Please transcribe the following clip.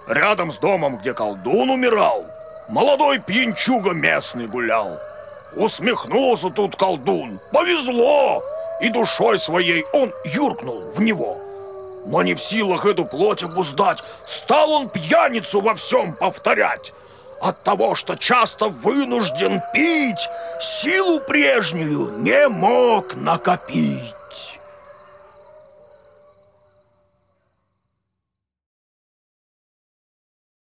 Рядом с домом, где колдун умирал, молодой пьянчуга местный гулял. Усмехнулся тут колдун, повезло, и душой своей он юркнул в него. Но не в силах эту плоть обуздать, стал он пьяницу во всем повторять. От того, что часто вынужден пить, силу прежнюю не мог накопить.